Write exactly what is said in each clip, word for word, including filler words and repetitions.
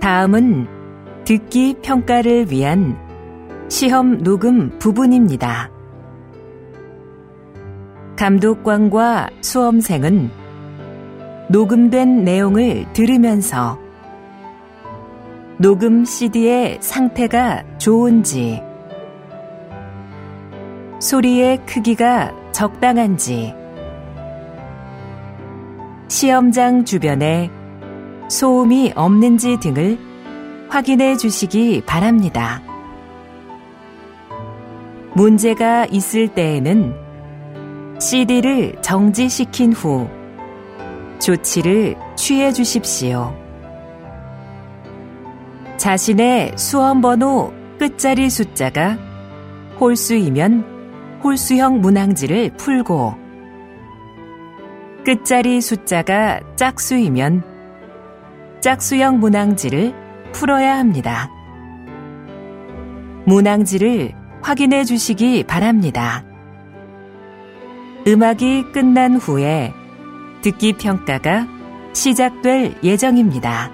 다음은 듣기 평가를 위한 시험 녹음 부분입니다. 감독관과 수험생은 녹음된 내용을 들으면서 녹음 씨디의 상태가 좋은지, 소리의 크기가 적당한지, 시험장 주변에 소음이 없는지 등을 확인해 주시기 바랍니다. 문제가 있을 때에는 씨디를 정지시킨 후 조치를 취해 주십시오. 자신의 수험번호 끝자리 숫자가 홀수이면 홀수형 문항지를 풀고, 끝자리 숫자가 짝수이면 짝수형 문항지를 풀어야 합니다. 문항지를 확인해 주시기 바랍니다. 음악이 끝난 후에 듣기 평가가 시작될 예정입니다.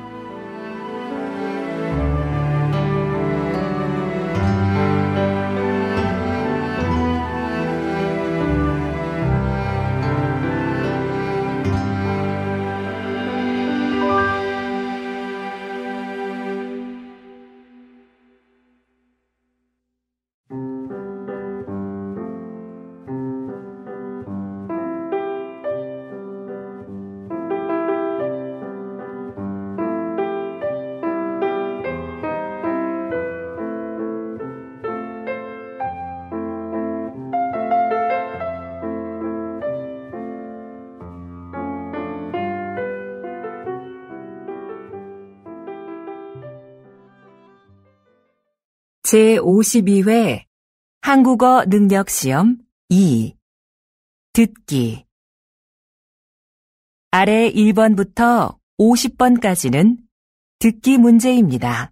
제오십이 회 한국어 능력 시험 이. 듣기. 아래 일 번부터 오십 번까지는 듣기 문제입니다.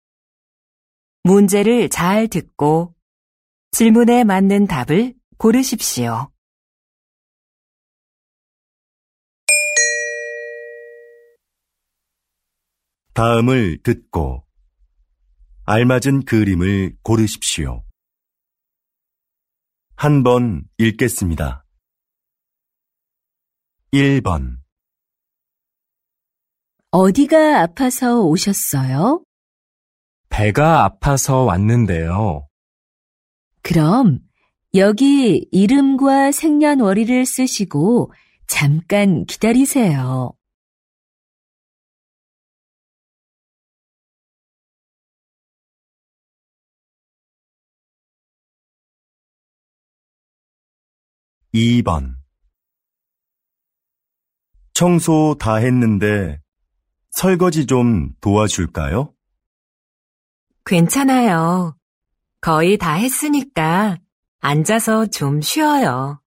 문제를 잘 듣고 질문에 맞는 답을 고르십시오. 다음을 듣고 알맞은 그림을 고르십시오. 한 번 읽겠습니다. 일 번. 어디가 아파서 오셨어요? 배가 아파서 왔는데요. 그럼 여기 이름과 생년월일을 쓰시고 잠깐 기다리세요. 이 번. 청소 다 했는데 설거지 좀 도와줄까요? 괜찮아요. 거의 다 했으니까 앉아서 좀 쉬어요.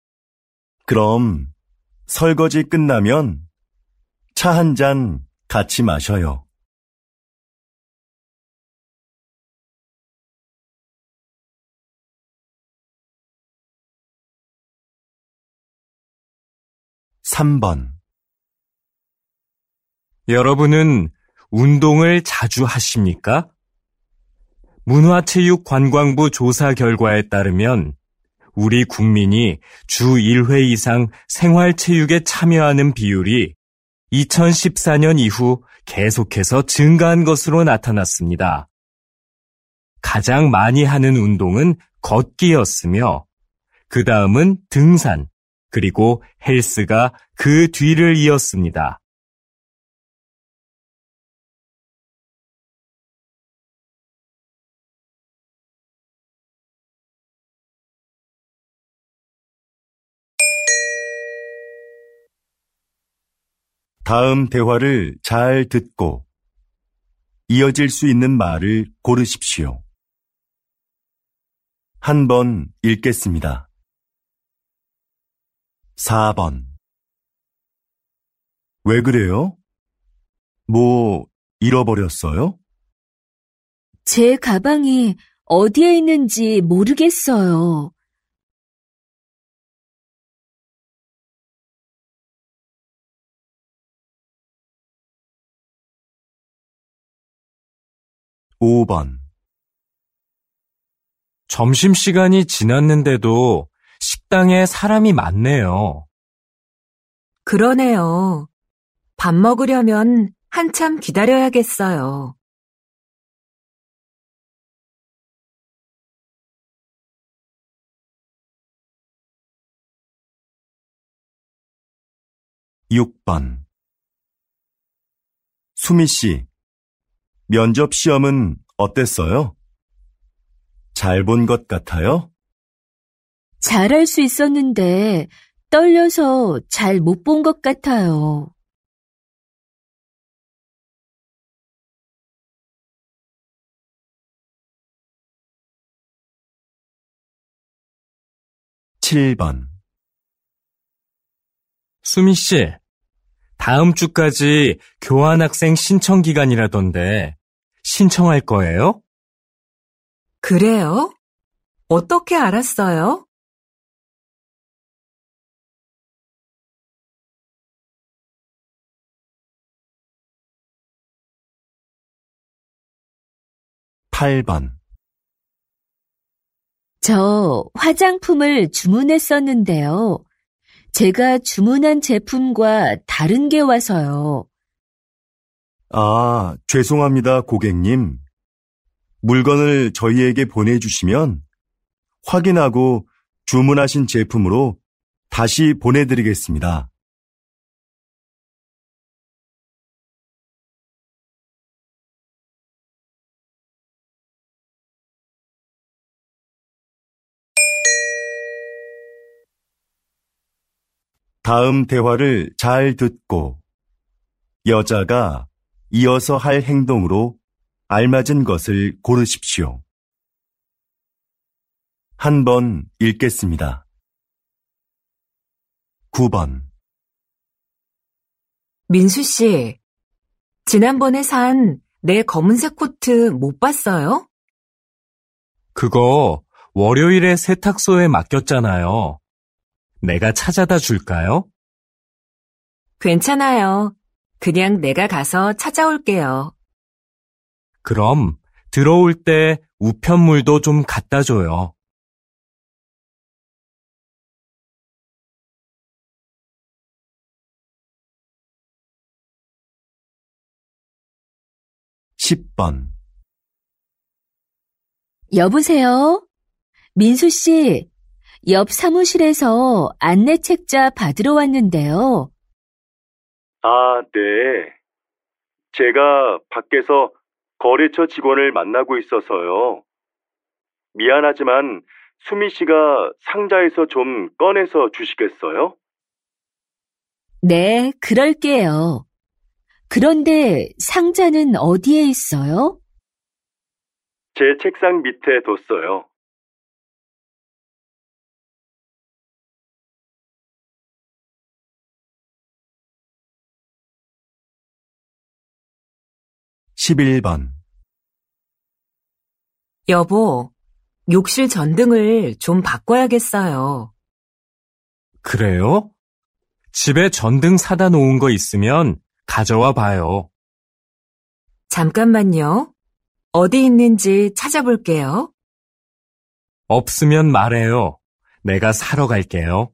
그럼 설거지 끝나면 차 한 잔 같이 마셔요. 삼 번. 여러분은 운동을 자주 하십니까? 문화체육관광부 조사 결과에 따르면 우리 국민이 주 일 회 이상 생활체육에 참여하는 비율이 이천십사 년 이후 계속해서 증가한 것으로 나타났습니다. 가장 많이 하는 운동은 걷기였으며 그 다음은 등산, 그리고 헬스가 그 뒤를 이었습니다. 다음 대화를 잘 듣고 이어질 수 있는 말을 고르십시오. 한 번 읽겠습니다. 사 번. 왜 그래요? 뭐 잃어버렸어요? 제 가방이 어디에 있는지 모르겠어요. 오 번. 점심시간이 지났는데도 식당에 사람이 많네요. 그러네요. 밥 먹으려면 한참 기다려야겠어요. 육 번. 수미 씨, 면접 시험은 어땠어요? 잘 본 것 같아요? 잘할 수 있었는데 떨려서 잘 못 본 것 같아요. 칠 번. 수미 씨, 다음 주까지 교환학생 신청 기간이라던데 신청할 거예요? 그래요? 어떻게 알았어요? 팔 번. 저 화장품을 주문했었는데요. 제가 주문한 제품과 다른 게 와서요. 아, 죄송합니다, 고객님. 물건을 저희에게 보내주시면 확인하고 주문하신 제품으로 다시 보내드리겠습니다. 다음 대화를 잘 듣고 여자가 이어서 할 행동으로 알맞은 것을 고르십시오. 한 번 읽겠습니다. 구 번. 민수 씨, 지난번에 산 내 검은색 코트 못 봤어요? 그거 월요일에 세탁소에 맡겼잖아요. 내가 찾아다 줄까요? 괜찮아요. 그냥 내가 가서 찾아올게요. 그럼 들어올 때 우편물도 좀 갖다 줘요. 십 번. 여보세요? 민수 씨, 옆 사무실에서 안내 책자 받으러 왔는데요. 아, 네. 제가 밖에서 거래처 직원을 만나고 있어서요. 미안하지만 수미 씨가 상자에서 좀 꺼내서 주시겠어요? 네, 그럴게요. 그런데 상자는 어디에 있어요? 제 책상 밑에 뒀어요. 십일 번. 여보, 욕실 전등을 좀 바꿔야겠어요. 그래요? 집에 전등 사다 놓은 거 있으면 가져와 봐요. 잠깐만요. 어디 있는지 찾아볼게요. 없으면 말해요. 내가 사러 갈게요.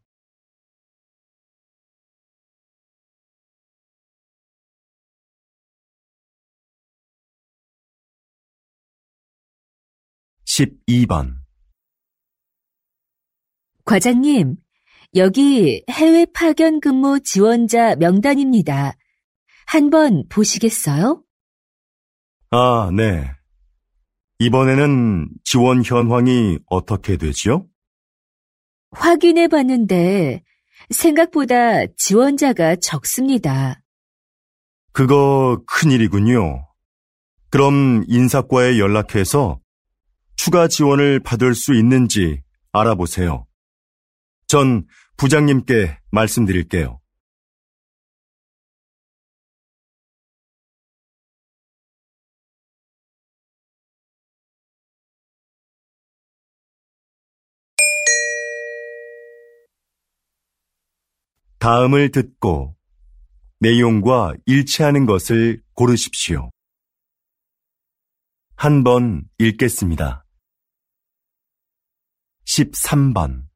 십이 번. 과장님, 여기 해외 파견 근무 지원자 명단입니다. 한번 보시겠어요? 아, 네. 이번에는 지원 현황이 어떻게 되지요? 확인해 봤는데 생각보다 지원자가 적습니다. 그거 큰일이군요. 그럼 인사과에 연락해서 추가 지원을 받을 수 있는지 알아보세요. 전 부장님께 말씀드릴게요. 다음을 듣고 내용과 일치하는 것을 고르십시오. 한 번 읽겠습니다. 십삼 번.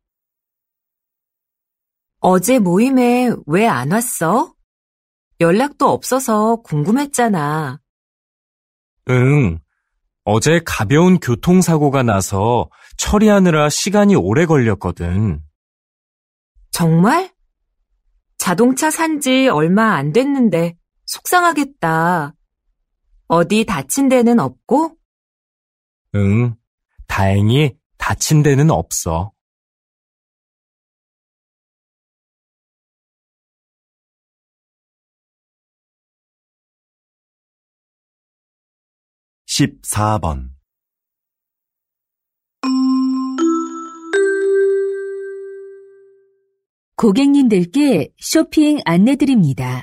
어제 모임에 왜 안 왔어? 연락도 없어서 궁금했잖아. 응, 어제 가벼운 교통사고가 나서 처리하느라 시간이 오래 걸렸거든. 정말? 자동차 산 지 얼마 안 됐는데 속상하겠다. 어디 다친 데는 없고? 응, 다행히 다친 데는 없어. 십사 번. 고객님들께 쇼핑 안내드립니다.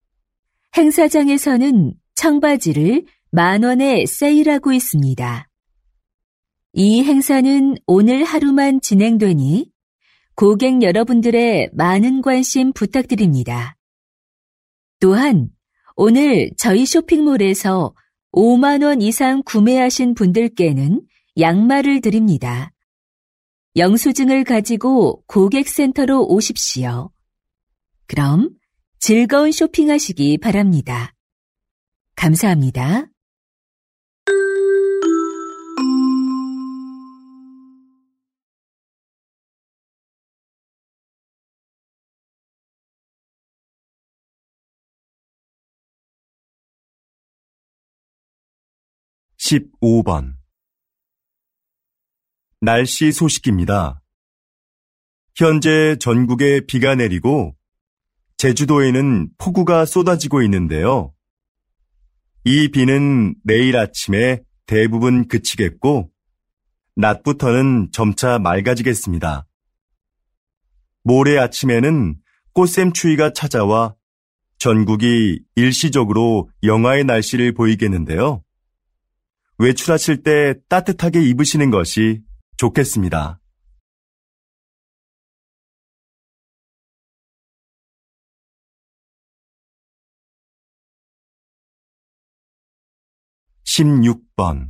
행사장에서는 청바지를 만 원에 세일하고 있습니다. 이 행사는 오늘 하루만 진행되니 고객 여러분들의 많은 관심 부탁드립니다. 또한 오늘 저희 쇼핑몰에서 오만 원 이상 구매하신 분들께는 양말을 드립니다. 영수증을 가지고 고객센터로 오십시오. 그럼 즐거운 쇼핑하시기 바랍니다. 감사합니다. 십오 번. 날씨 소식입니다. 현재 전국에 비가 내리고 제주도에는 폭우가 쏟아지고 있는데요. 이 비는 내일 아침에 대부분 그치겠고 낮부터는 점차 맑아지겠습니다. 모레 아침에는 꽃샘추위가 찾아와 전국이 일시적으로 영하의 날씨를 보이겠는데요. 외출하실 때 따뜻하게 입으시는 것이 좋겠습니다. 십육 번.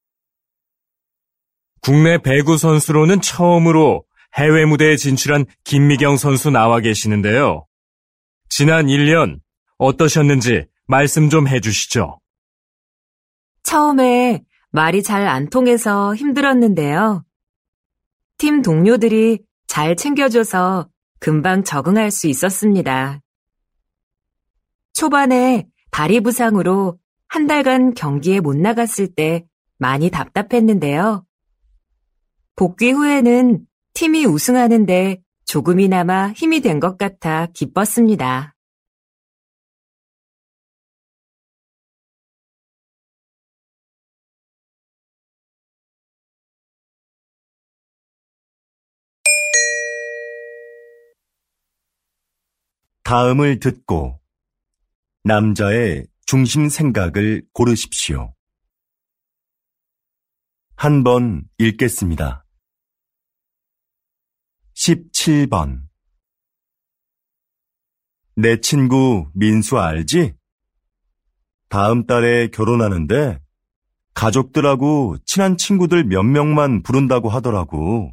국내 배구 선수로는 처음으로 해외 무대에 진출한 김미경 선수 나와 계시는데요. 지난 일 년 어떠셨는지 말씀 좀 해주시죠. 처음에 말이 잘 안 통해서 힘들었는데요. 팀 동료들이 잘 챙겨줘서 금방 적응할 수 있었습니다. 초반에 다리 부상으로 한 달간 경기에 못 나갔을 때 많이 답답했는데요. 복귀 후에는 팀이 우승하는데 조금이나마 힘이 된 것 같아 기뻤습니다. 다음을 듣고 남자의 중심 생각을 고르십시오. 한 번 읽겠습니다. 십칠 번. 내 친구 민수 알지? 다음 달에 결혼하는데 가족들하고 친한 친구들 몇 명만 부른다고 하더라고.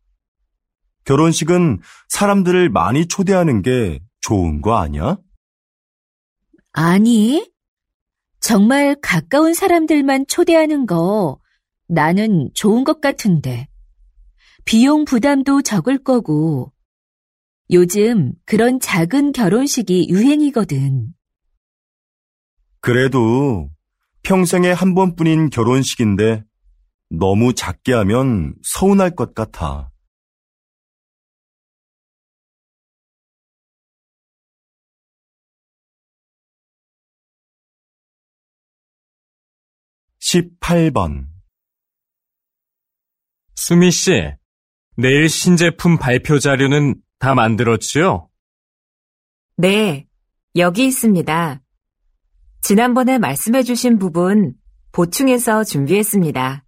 결혼식은 사람들을 많이 초대하는 게 좋은 거 아니야? 아니, 정말 가까운 사람들만 초대하는 거 나는 좋은 것 같은데. 비용 부담도 적을 거고. 요즘 그런 작은 결혼식이 유행이거든. 그래도 평생에 한 번뿐인 결혼식인데 너무 작게 하면 서운할 것 같아. 십팔 번. 수미 씨, 내일 신제품 발표 자료는 다 만들었지요? 네, 여기 있습니다. 지난번에 말씀해주신 부분 보충해서 준비했습니다.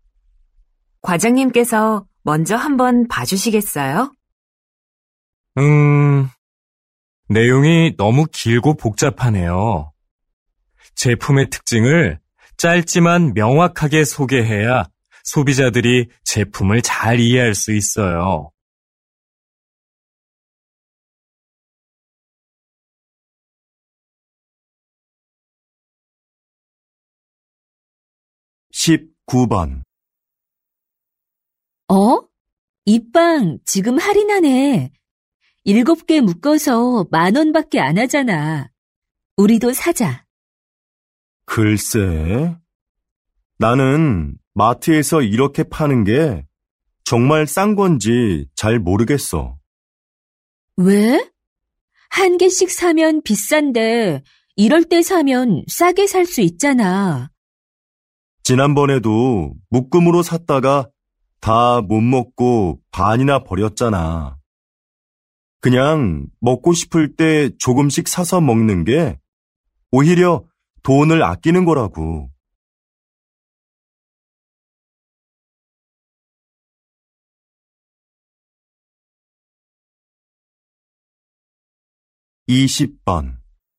과장님께서 먼저 한번 봐주시겠어요? 음, 내용이 너무 길고 복잡하네요. 제품의 특징을 짧지만 명확하게 소개해야 소비자들이 제품을 잘 이해할 수 있어요. 십구 번. 어? 이 빵 지금 할인하네. 일곱 개 묶어서 만 원밖에 안 하잖아. 우리도 사자. 글쎄, 나는 마트에서 이렇게 파는 게 정말 싼 건지 잘 모르겠어. 왜? 한 개씩 사면 비싼데 이럴 때 사면 싸게 살 수 있잖아. 지난번에도 묶음으로 샀다가 다 못 먹고 반이나 버렸잖아. 그냥 먹고 싶을 때 조금씩 사서 먹는 게 오히려 돈을 아끼는 거라고. 이십 번.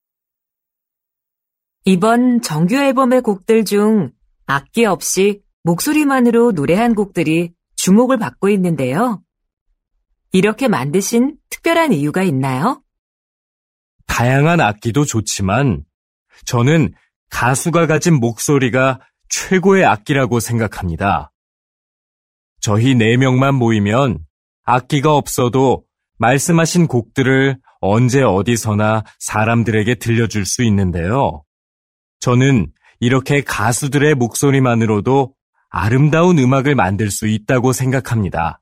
이번 정규 앨범의 곡들 중 악기 없이 목소리만으로 노래한 곡들이 주목을 받고 있는데요. 이렇게 만드신 특별한 이유가 있나요? 다양한 악기도 좋지만 저는 가수가 가진 목소리가 최고의 악기라고 생각합니다. 저희 네 명만 모이면 악기가 없어도 말씀하신 곡들을 언제 어디서나 사람들에게 들려줄 수 있는데요. 저는 이렇게 가수들의 목소리만으로도 아름다운 음악을 만들 수 있다고 생각합니다.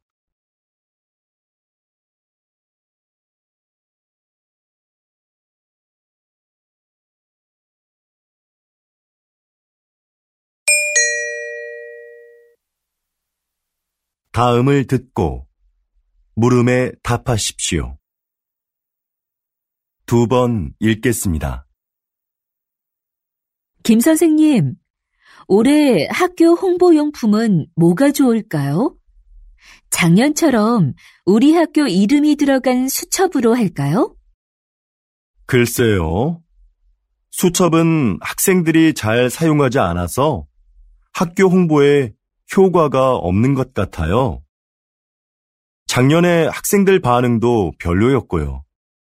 다음을 듣고 물음에 답하십시오. 두 번 읽겠습니다. 김 선생님, 올해 학교 홍보용품은 뭐가 좋을까요? 작년처럼 우리 학교 이름이 들어간 수첩으로 할까요? 글쎄요. 수첩은 학생들이 잘 사용하지 않아서 학교 홍보에 효과가 없는 것 같아요. 작년에 학생들 반응도 별로였고요.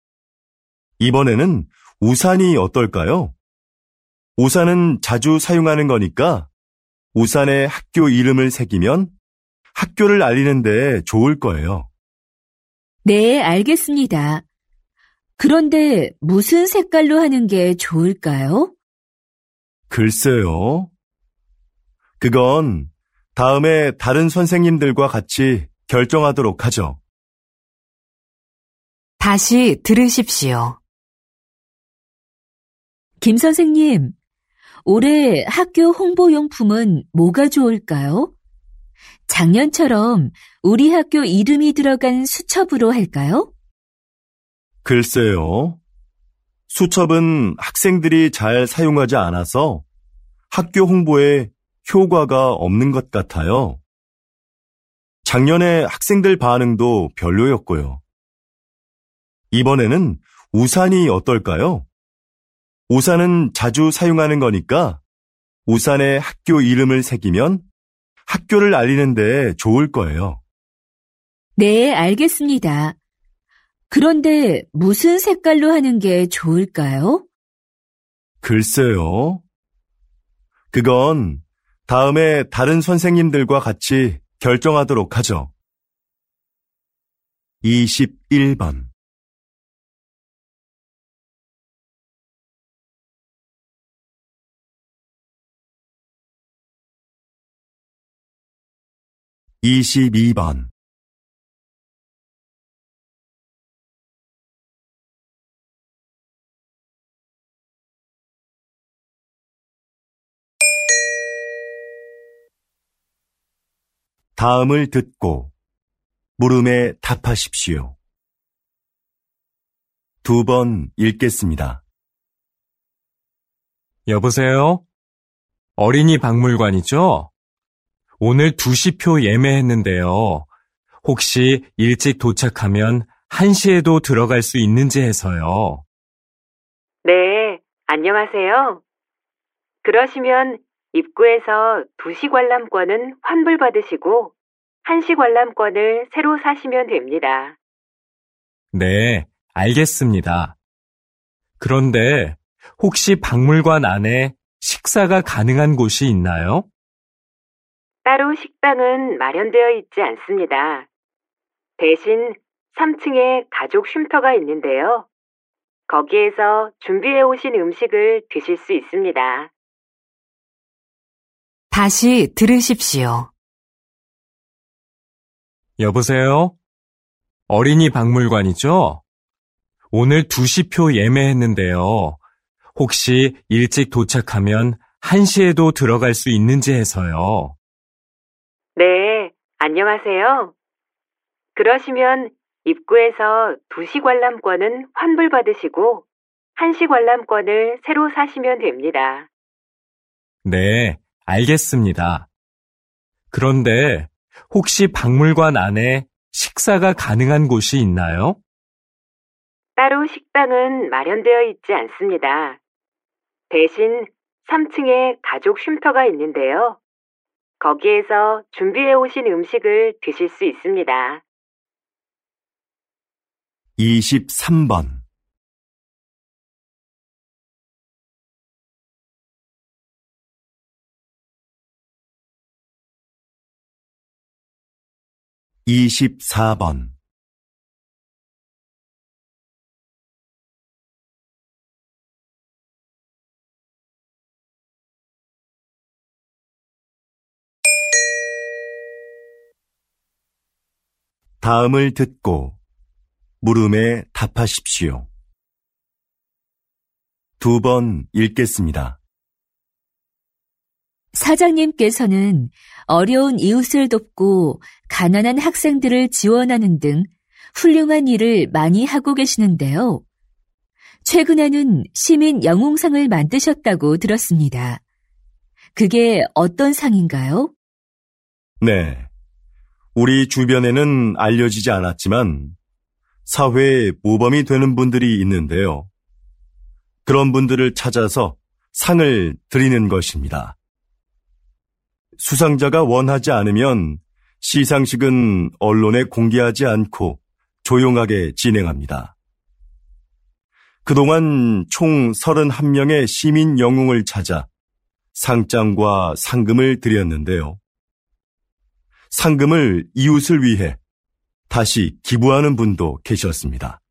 이번에는 우산이 어떨까요? 우산은 자주 사용하는 거니까 우산에 학교 이름을 새기면 학교를 알리는 데 좋을 거예요. 네, 알겠습니다. 그런데 무슨 색깔로 하는 게 좋을까요? 글쎄요. 그건 다음에 다른 선생님들과 같이 결정하도록 하죠. 다시 들으십시오. 김 선생님, 올해 학교 홍보용품은 뭐가 좋을까요? 작년처럼 우리 학교 이름이 들어간 수첩으로 할까요? 글쎄요. 수첩은 학생들이 잘 사용하지 않아서 학교 홍보에 효과가 없는 것 같아요. 작년에 학생들 반응도 별로였고요. 이번에는 우산이 어떨까요? 우산은 자주 사용하는 거니까 우산에 학교 이름을 새기면 학교를 알리는 데 좋을 거예요. 네, 알겠습니다. 그런데 무슨 색깔로 하는 게 좋을까요? 글쎄요. 그건 다음에 다른 선생님들과 같이 결정하도록 하죠. 이십일 번. 이십이 번. 다음을 듣고 물음에 답하십시오. 두 번 읽겠습니다. 여보세요? 어린이 박물관이죠? 오늘 두 시 표 예매했는데요. 혹시 일찍 도착하면 한 시에도 들어갈 수 있는지 해서요. 네, 안녕하세요. 그러시면 입구에서 두 시 관람권은 환불받으시고 한 시 관람권을 새로 사시면 됩니다. 네, 알겠습니다. 그런데 혹시 박물관 안에 식사가 가능한 곳이 있나요? 따로 식당은 마련되어 있지 않습니다. 대신 삼 층에 가족 쉼터가 있는데요. 거기에서 준비해 오신 음식을 드실 수 있습니다. 다시 들으십시오. 여보세요? 어린이 박물관이죠? 오늘 두 시 표 예매했는데요. 혹시 일찍 도착하면 한 시에도 들어갈 수 있는지 해서요. 네, 안녕하세요. 그러시면 입구에서 두 시 관람권은 환불받으시고 한 시 관람권을 새로 사시면 됩니다. 네, 알겠습니다. 그런데 혹시 박물관 안에 식사가 가능한 곳이 있나요? 따로 식당은 마련되어 있지 않습니다. 대신 삼 층에 가족 쉼터가 있는데요. 거기에서 준비해 오신 음식을 드실 수 있습니다. 이십삼 번 이십사 번 다음을 듣고 물음에 답하십시오. 두 번 읽겠습니다. 사장님께서는 어려운 이웃을 돕고 가난한 학생들을 지원하는 등 훌륭한 일을 많이 하고 계시는데요. 최근에는 시민 영웅상을 만드셨다고 들었습니다. 그게 어떤 상인가요? 네. 우리 주변에는 알려지지 않았지만 사회에 모범이 되는 분들이 있는데요. 그런 분들을 찾아서 상을 드리는 것입니다. 수상자가 원하지 않으면 시상식은 언론에 공개하지 않고 조용하게 진행합니다. 그동안 총 서른한 명의 시민 영웅을 찾아 상장과 상금을 드렸는데요. 상금을 이웃을 위해 다시 기부하는 분도 계셨습니다.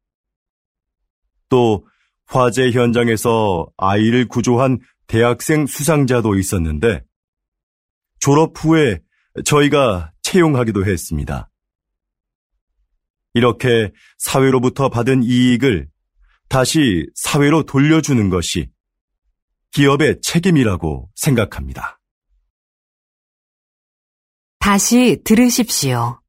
또 화재 현장에서 아이를 구조한 대학생 수상자도 있었는데 졸업 후에 저희가 채용하기도 했습니다. 이렇게 사회로부터 받은 이익을 다시 사회로 돌려주는 것이 기업의 책임이라고 생각합니다. 다시 들으십시오.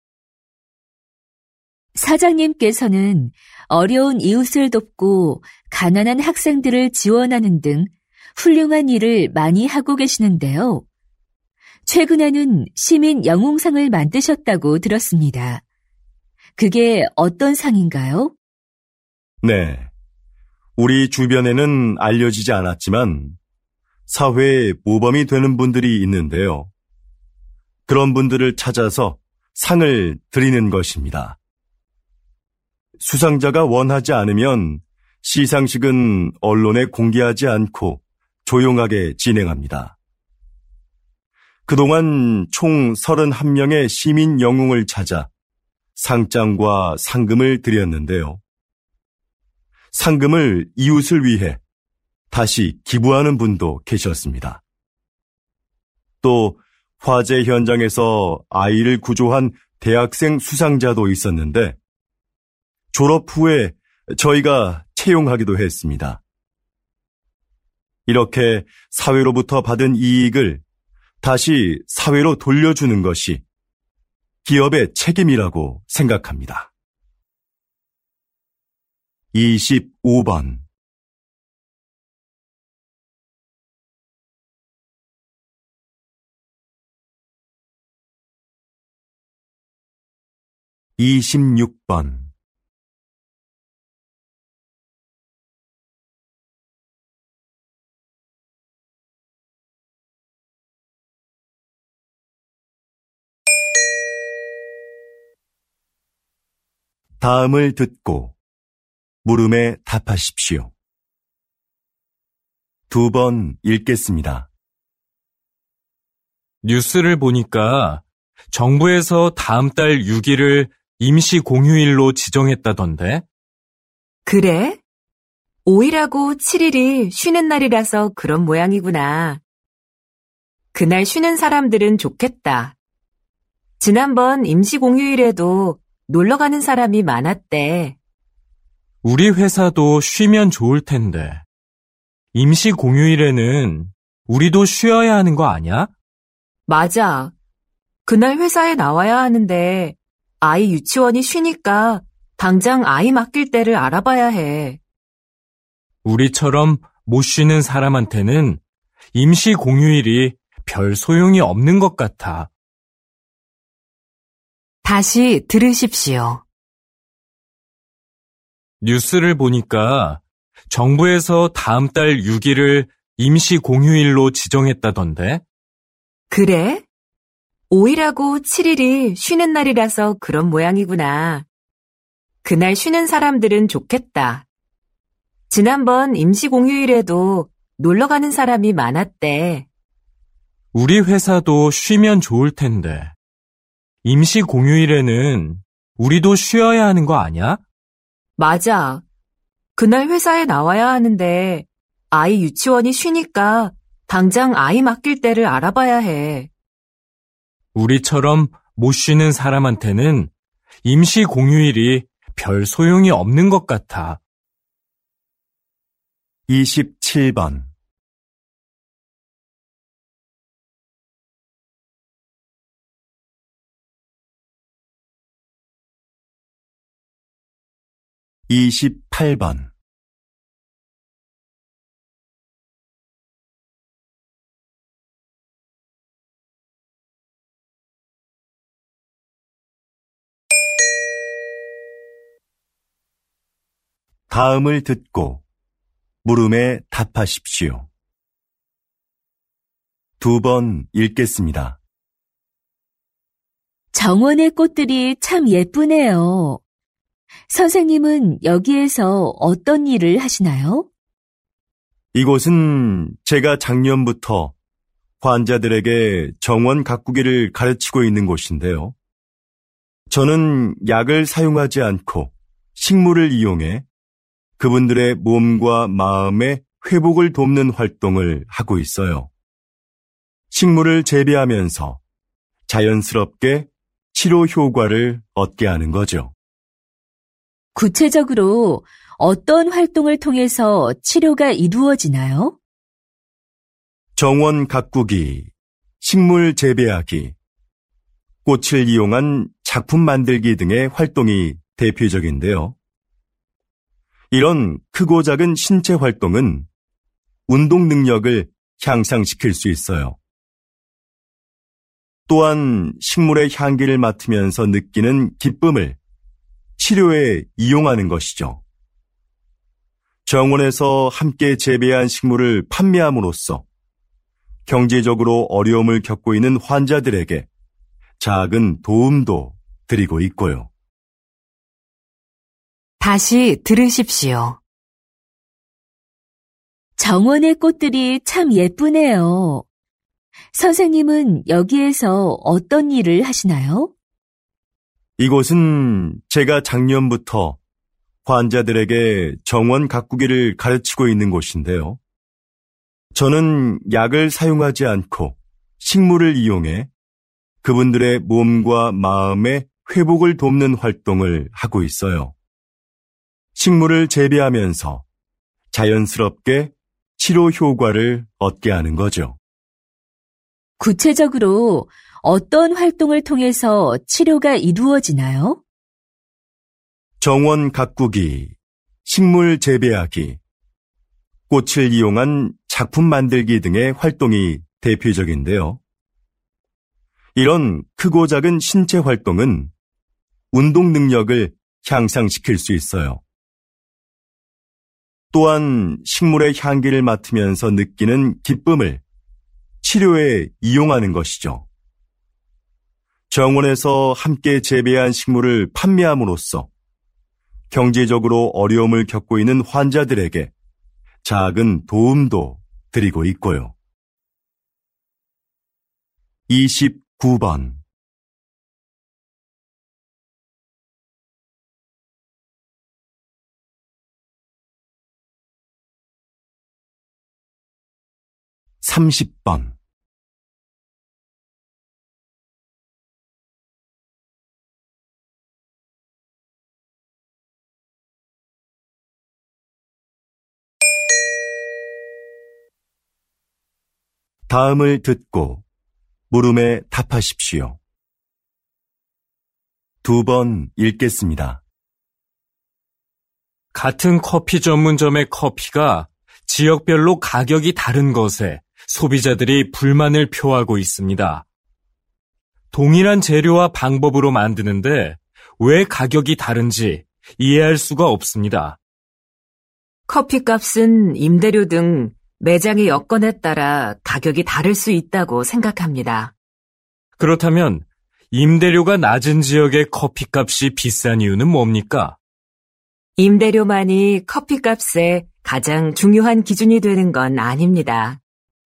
사장님께서는 어려운 이웃을 돕고 가난한 학생들을 지원하는 등 훌륭한 일을 많이 하고 계시는데요. 최근에는 시민 영웅상을 만드셨다고 들었습니다. 그게 어떤 상인가요? 네. 우리 주변에는 알려지지 않았지만 사회에 모범이 되는 분들이 있는데요. 그런 분들을 찾아서 상을 드리는 것입니다. 수상자가 원하지 않으면 시상식은 언론에 공개하지 않고 조용하게 진행합니다. 그동안 총 서른한 명의 시민 영웅을 찾아 상장과 상금을 드렸는데요. 상금을 이웃을 위해 다시 기부하는 분도 계셨습니다. 또 화재 현장에서 아이를 구조한 대학생 수상자도 있었는데 졸업 후에 저희가 채용하기도 했습니다. 이렇게 사회로부터 받은 이익을 다시 사회로 돌려주는 것이 기업의 책임이라고 생각합니다. 이십오 번 이십육 번 다음을 듣고 물음에 답하십시오. 두 번 읽겠습니다. 뉴스를 보니까 정부에서 다음 달 육 일을 임시 공휴일로 지정했다던데? 그래? 오 일하고 칠 일이 쉬는 날이라서 그런 모양이구나. 그날 쉬는 사람들은 좋겠다. 지난번 임시 공휴일에도 놀러 가는 사람이 많았대. 우리 회사도 쉬면 좋을 텐데. 임시 공휴일에는 우리도 쉬어야 하는 거 아니야? 맞아. 그날 회사에 나와야 하는데 아이 유치원이 쉬니까 당장 아이 맡길 때를 알아봐야 해. 우리처럼 못 쉬는 사람한테는 임시 공휴일이 별 소용이 없는 것 같아. 다시 들으십시오. 뉴스를 보니까 정부에서 다음 달 육 일을 임시 공휴일로 지정했다던데? 그래? 오 일하고 칠 일이 쉬는 날이라서 그런 모양이구나. 그날 쉬는 사람들은 좋겠다. 지난번 임시 공휴일에도 놀러 가는 사람이 많았대. 우리 회사도 쉬면 좋을 텐데. 임시 공휴일에는 우리도 쉬어야 하는 거 아니야? 맞아. 그날 회사에 나와야 하는데 아이 유치원이 쉬니까 당장 아이 맡길 때를 알아봐야 해. 우리처럼 못 쉬는 사람한테는 임시 공휴일이 별 소용이 없는 것 같아. 이십칠 번 이십팔 번 다음을 듣고 물음에 답하십시오. 두 번 읽겠습니다. 정원의 꽃들이 참 예쁘네요. 선생님은 여기에서 어떤 일을 하시나요? 이곳은 제가 작년부터 환자들에게 정원 가꾸기를 가르치고 있는 곳인데요. 저는 약을 사용하지 않고 식물을 이용해 그분들의 몸과 마음의 회복을 돕는 활동을 하고 있어요. 식물을 재배하면서 자연스럽게 치료 효과를 얻게 하는 거죠. 구체적으로 어떤 활동을 통해서 치료가 이루어지나요? 정원 가꾸기, 식물 재배하기, 꽃을 이용한 작품 만들기 등의 활동이 대표적인데요. 이런 크고 작은 신체 활동은 운동 능력을 향상시킬 수 있어요. 또한 식물의 향기를 맡으면서 느끼는 기쁨을 치료에 이용하는 것이죠. 정원에서 함께 재배한 식물을 판매함으로써 경제적으로 어려움을 겪고 있는 환자들에게 작은 도움도 드리고 있고요. 다시 들으십시오. 정원의 꽃들이 참 예쁘네요. 선생님은 여기에서 어떤 일을 하시나요? 이곳은 제가 작년부터 환자들에게 정원 가꾸기를 가르치고 있는 곳인데요. 저는 약을 사용하지 않고 식물을 이용해 그분들의 몸과 마음의 회복을 돕는 활동을 하고 있어요. 식물을 재배하면서 자연스럽게 치료 효과를 얻게 하는 거죠. 구체적으로 어떤 활동을 통해서 치료가 이루어지나요? 정원 가꾸기, 식물 재배하기, 꽃을 이용한 작품 만들기 등의 활동이 대표적인데요. 이런 크고 작은 신체 활동은 운동 능력을 향상시킬 수 있어요. 또한 식물의 향기를 맡으면서 느끼는 기쁨을 치료에 이용하는 것이죠. 정원에서 함께 재배한 식물을 판매함으로써 경제적으로 어려움을 겪고 있는 환자들에게 작은 도움도 드리고 있고요. 이십구 번 삼십 번 다음을 듣고 물음에 답하십시오. 두 번 읽겠습니다. 같은 커피 전문점의 커피가 지역별로 가격이 다른 것에 소비자들이 불만을 표하고 있습니다. 동일한 재료와 방법으로 만드는데 왜 가격이 다른지 이해할 수가 없습니다. 커피값은 임대료 등 매장의 여건에 따라 가격이 다를 수 있다고 생각합니다. 그렇다면 임대료가 낮은 지역의 커피값이 비싼 이유는 뭡니까? 임대료만이 커피값의 가장 중요한 기준이 되는 건 아닙니다.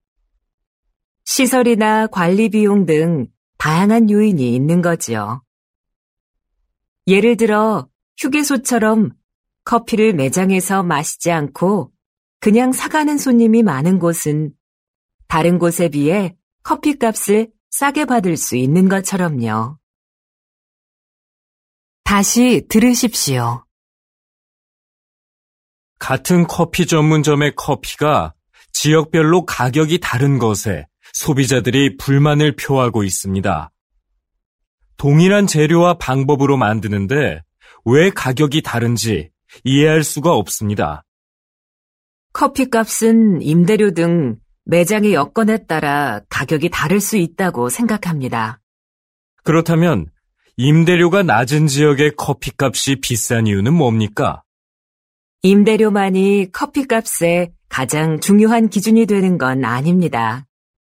시설이나 관리 비용 등 다양한 요인이 있는 거지요. 예를 들어 휴게소처럼 커피를 매장에서 마시지 않고 그냥 사가는 손님이 많은 곳은 다른 곳에 비해 커피값을 싸게 받을 수 있는 것처럼요. 다시 들으십시오. 같은 커피 전문점의 커피가 지역별로 가격이 다른 것에 소비자들이 불만을 표하고 있습니다. 동일한 재료와 방법으로 만드는데 왜 가격이 다른지 이해할 수가 없습니다. 커피값은 임대료 등 매장의 여건에 따라 가격이 다를 수 있다고 생각합니다. 그렇다면 임대료가 낮은 지역의 커피값이 비싼 이유는 뭡니까? 임대료만이 커피값의 가장 중요한 기준이 되는 건 아닙니다.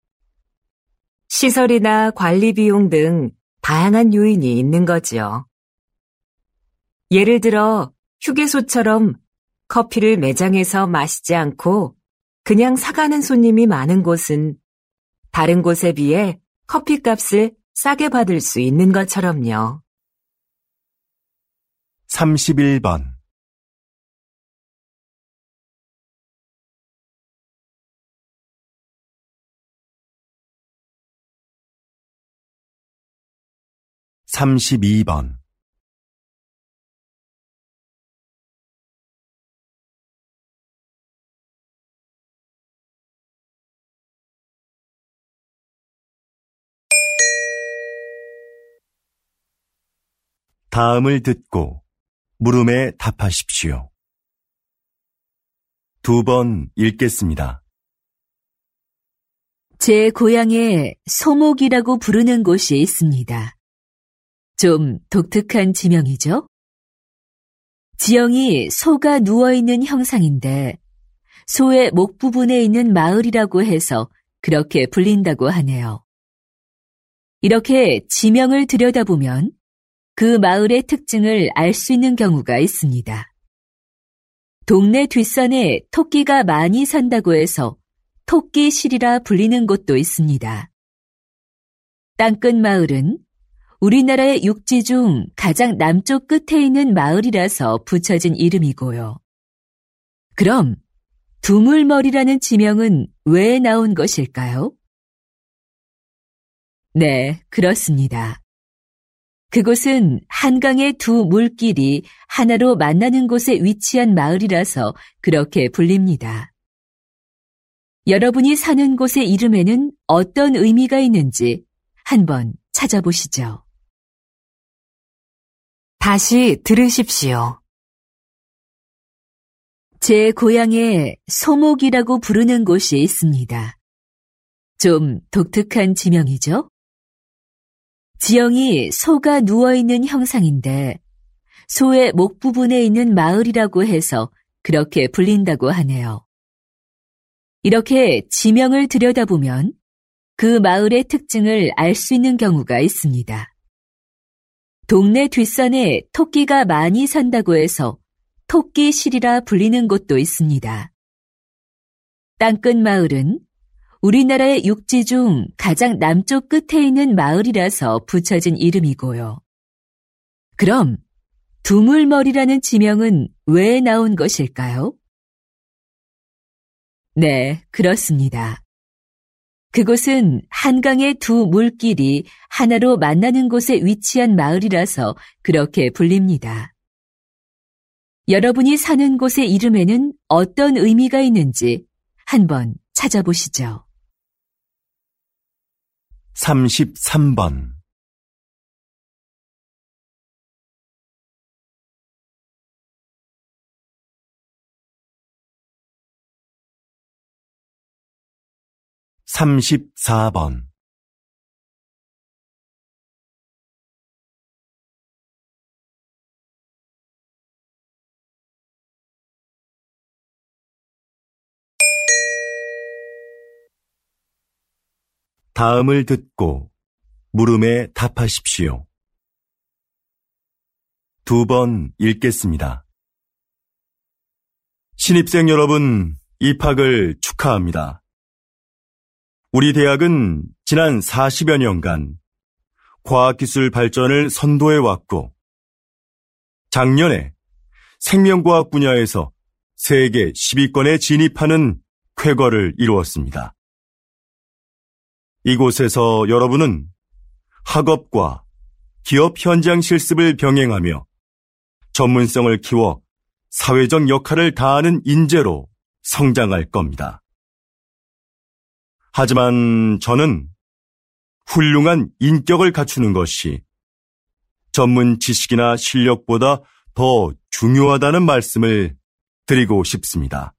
시설이나 관리 비용 등 다양한 요인이 있는 거지요. 예를 들어 휴게소처럼 커피를 매장에서 마시지 않고 그냥 사가는 손님이 많은 곳은 다른 곳에 비해 커피값을 싸게 받을 수 있는 것처럼요. 삼십일 번 삼십이 번 다음을 듣고 물음에 답하십시오. 두 번 읽겠습니다. 제 고향에 소목이라고 부르는 곳이 있습니다. 좀 독특한 지명이죠? 지형이 소가 누워있는 형상인데 소의 목 부분에 있는 마을이라고 해서 그렇게 불린다고 하네요. 이렇게 지명을 들여다보면 그 마을의 특징을 알 수 있는 경우가 있습니다. 동네 뒷산에 토끼가 많이 산다고 해서 토끼실이라 불리는 곳도 있습니다. 땅끝 마을은 우리나라의 육지 중 가장 남쪽 끝에 있는 마을이라서 붙여진 이름이고요. 그럼 두물머리라는 지명은 왜 나온 것일까요? 네, 그렇습니다. 그곳은 한강의 두 물길이 하나로 만나는 곳에 위치한 마을이라서 그렇게 불립니다. 여러분이 사는 곳의 이름에는 어떤 의미가 있는지 한번 찾아보시죠. 다시 들으십시오. 제 고향에 소목이라고 부르는 곳이 있습니다. 좀 독특한 지명이죠? 지형이 소가 누워있는 형상인데 소의 목 부분에 있는 마을이라고 해서 그렇게 불린다고 하네요. 이렇게 지명을 들여다보면 그 마을의 특징을 알 수 있는 경우가 있습니다. 동네 뒷산에 토끼가 많이 산다고 해서 토끼실이라 불리는 곳도 있습니다. 땅끝 마을은 우리나라의 육지 중 가장 남쪽 끝에 있는 마을이라서 붙여진 이름이고요. 그럼 두물머리라는 지명은 왜 나온 것일까요? 네, 그렇습니다. 그곳은 한강의 두 물길이 하나로 만나는 곳에 위치한 마을이라서 그렇게 불립니다. 여러분이 사는 곳의 이름에는 어떤 의미가 있는지 한번 찾아보시죠. 삼십삼 번 삼십사 번 다음을 듣고 물음에 답하십시오. 두 번 읽겠습니다. 신입생 여러분, 입학을 축하합니다. 우리 대학은 지난 사십여 년간 과학기술 발전을 선도해왔고, 작년에 생명과학 분야에서 세계 십 위권에 진입하는 쾌거를 이루었습니다. 이곳에서 여러분은 학업과 기업 현장 실습을 병행하며 전문성을 키워 사회적 역할을 다하는 인재로 성장할 겁니다. 하지만 저는 훌륭한 인격을 갖추는 것이 전문 지식이나 실력보다 더 중요하다는 말씀을 드리고 싶습니다.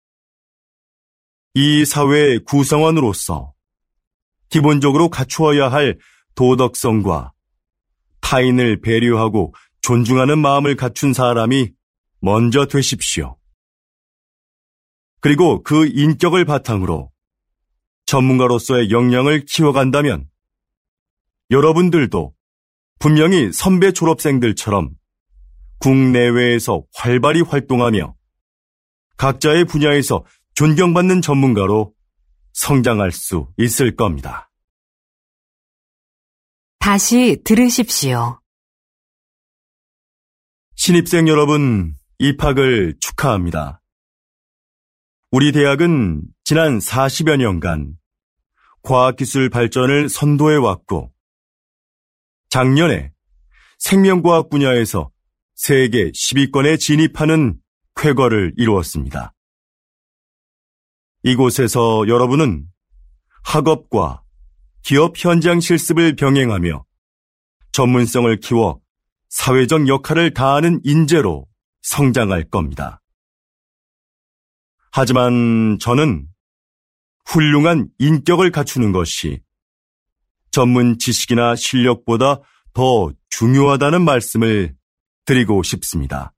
이 사회의 구성원으로서 기본적으로 갖추어야 할 도덕성과 타인을 배려하고 존중하는 마음을 갖춘 사람이 먼저 되십시오. 그리고 그 인격을 바탕으로 전문가로서의 역량을 키워간다면 여러분들도 분명히 선배 졸업생들처럼 국내외에서 활발히 활동하며 각자의 분야에서 존경받는 전문가로 성장할 수 있을 겁니다. 다시 들으십시오. 신입생 여러분, 입학을 축하합니다. 우리 대학은 지난 사십여 년간 과학기술 발전을 선도해왔고, 작년에 생명과학 분야에서 세계 십 위권에 진입하는 쾌거를 이루었습니다. 이곳에서 여러분은 학업과 기업 현장 실습을 병행하며 전문성을 키워 사회적 역할을 다하는 인재로 성장할 겁니다. 하지만 저는 훌륭한 인격을 갖추는 것이 전문 지식이나 실력보다 더 중요하다는 말씀을 드리고 싶습니다.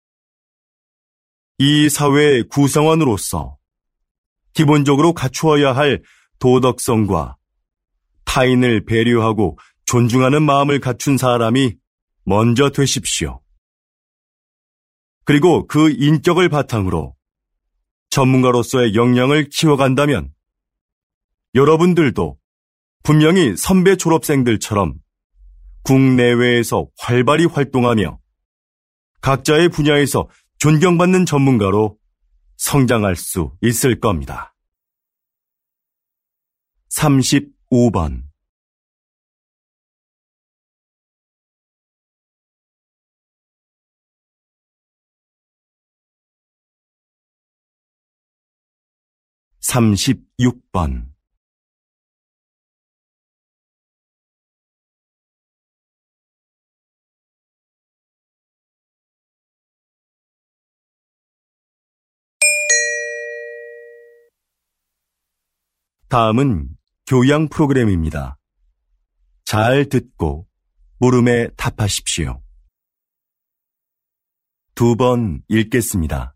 이 사회의 구성원으로서 기본적으로 갖추어야 할 도덕성과 타인을 배려하고 존중하는 마음을 갖춘 사람이 먼저 되십시오. 그리고 그 인격을 바탕으로 전문가로서의 역량을 키워간다면 여러분들도 분명히 선배 졸업생들처럼 국내외에서 활발히 활동하며 각자의 분야에서 존경받는 전문가로 성장할 수 있을 겁니다. 삼십오 번 삼십육 번 다음은 교양 프로그램입니다. 잘 듣고 물음에 답하십시오. 두 번 읽겠습니다.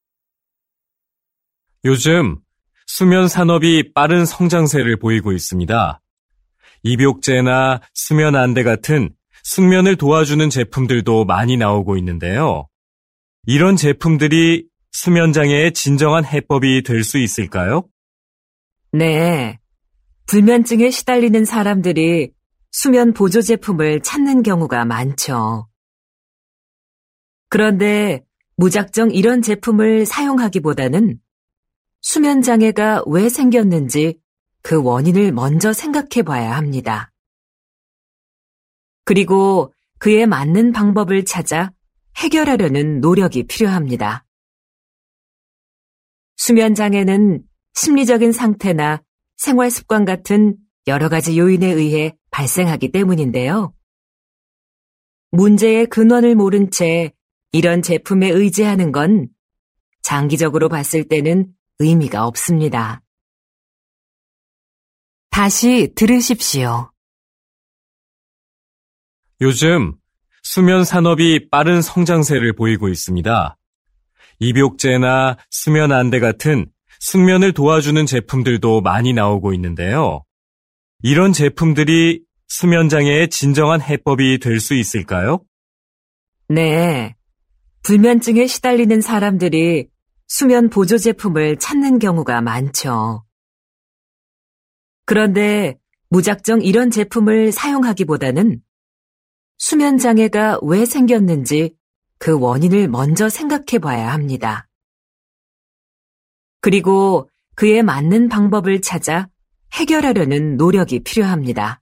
요즘 수면 산업이 빠른 성장세를 보이고 있습니다. 입욕제나 수면 안대 같은 숙면을 도와주는 제품들도 많이 나오고 있는데요. 이런 제품들이 수면장애의 진정한 해법이 될 수 있을까요? 네. 불면증에 시달리는 사람들이 수면 보조 제품을 찾는 경우가 많죠. 그런데 무작정 이런 제품을 사용하기보다는 수면 장애가 왜 생겼는지 그 원인을 먼저 생각해 봐야 합니다. 그리고 그에 맞는 방법을 찾아 해결하려는 노력이 필요합니다. 수면 장애는 심리적인 상태나 생활 습관 같은 여러 가지 요인에 의해 발생하기 때문인데요. 문제의 근원을 모른 채 이런 제품에 의지하는 건 장기적으로 봤을 때는 의미가 없습니다. 다시 들으십시오. 요즘 수면 산업이 빠른 성장세를 보이고 있습니다. 입욕제나 수면 안대 같은 숙면을 도와주는 제품들도 많이 나오고 있는데요. 이런 제품들이 수면 장애의 진정한 해법이 될 수 있을까요? 네. 불면증에 시달리는 사람들이 수면 보조 제품을 찾는 경우가 많죠. 그런데 무작정 이런 제품을 사용하기보다는 수면 장애가 왜 생겼는지 그 원인을 먼저 생각해 봐야 합니다. 그리고 그에 맞는 방법을 찾아 해결하려는 노력이 필요합니다.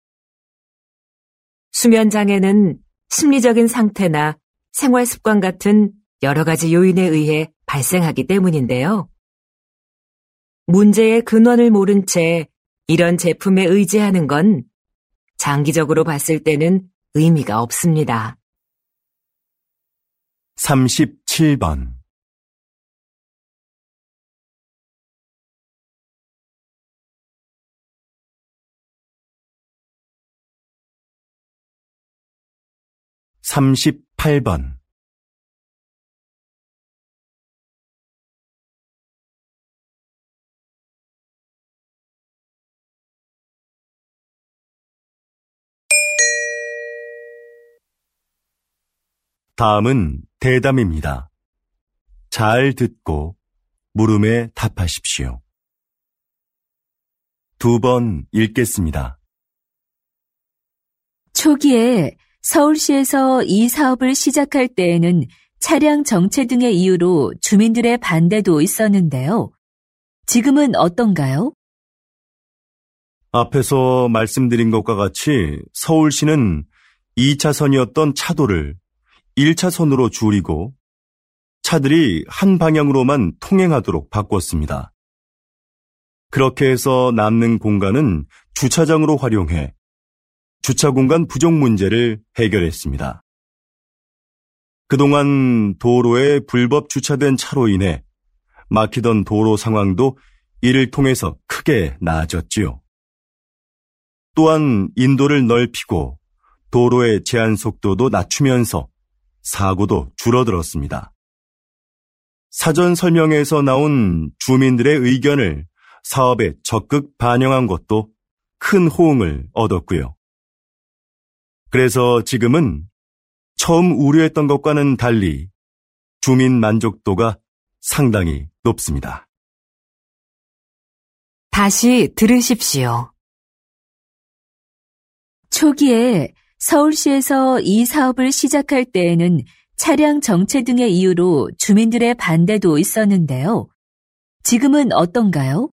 수면 장애는 심리적인 상태나 생활 습관 같은 여러 가지 요인에 의해 발생하기 때문인데요. 문제의 근원을 모른 채 이런 제품에 의지하는 건 장기적으로 봤을 때는 의미가 없습니다. 삼십칠 번 삼십팔 번 다음은 대담입니다. 잘 듣고 물음에 답하십시오. 두 번 읽겠습니다. 초기에 서울시에서 이 사업을 시작할 때에는 차량 정체 등의 이유로 주민들의 반대도 있었는데요. 지금은 어떤가요? 앞에서 말씀드린 것과 같이 서울시는 이 차선이었던 차도를 일 차선으로 줄이고 차들이 한 방향으로만 통행하도록 바꿨습니다. 그렇게 해서 남는 공간은 주차장으로 활용해 주차 공간 부족 문제를 해결했습니다. 그동안 도로에 불법 주차된 차로 인해 막히던 도로 상황도 이를 통해서 크게 나아졌지요. 또한 인도를 넓히고 도로의 제한 속도도 낮추면서 사고도 줄어들었습니다. 사전 설명회에서 나온 주민들의 의견을 사업에 적극 반영한 것도 큰 호응을 얻었고요. 그래서 지금은 처음 우려했던 것과는 달리 주민 만족도가 상당히 높습니다. 다시 들으십시오. 초기에 서울시에서 이 사업을 시작할 때에는 차량 정체 등의 이유로 주민들의 반대도 있었는데요. 지금은 어떤가요?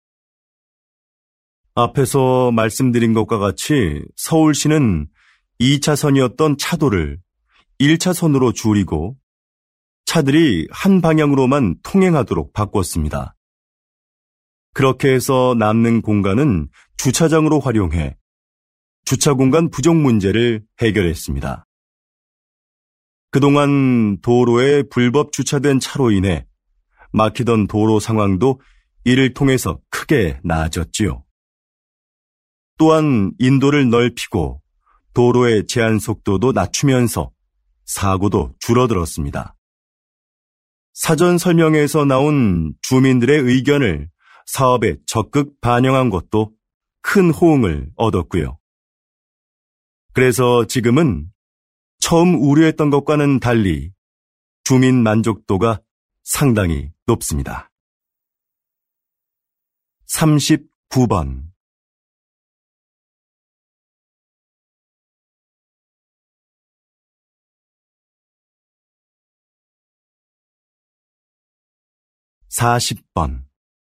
앞에서 말씀드린 것과 같이 서울시는 이 차선이었던 차도를 일 차선으로 줄이고 차들이 한 방향으로만 통행하도록 바꿨습니다. 그렇게 해서 남는 공간은 주차장으로 활용해 주차 공간 부족 문제를 해결했습니다. 그동안 도로에 불법 주차된 차로 인해 막히던 도로 상황도 이를 통해서 크게 나아졌지요. 또한 인도를 넓히고 도로의 제한 속도도 낮추면서 사고도 줄어들었습니다. 사전 설명회에서 나온 주민들의 의견을 사업에 적극 반영한 것도 큰 호응을 얻었고요. 그래서 지금은 처음 우려했던 것과는 달리 주민 만족도가 상당히 높습니다. 삼십구 번 사십 번